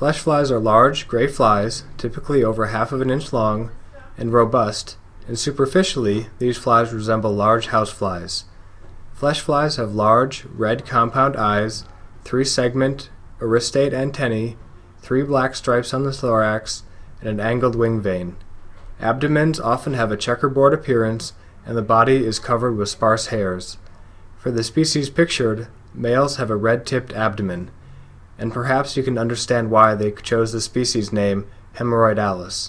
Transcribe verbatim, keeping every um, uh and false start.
Flesh flies are large, gray flies, typically over half of an inch long, and robust, and superficially these flies resemble large houseflies. Flesh flies have large, red compound eyes, three-segment aristate antennae, three black stripes on the thorax, and an angled wing vein. Abdomens often have a checkerboard appearance, and the body is covered with sparse hairs. For the species pictured, males have a red-tipped abdomen, and perhaps you can understand why they chose the species name Hemorrhoidalis.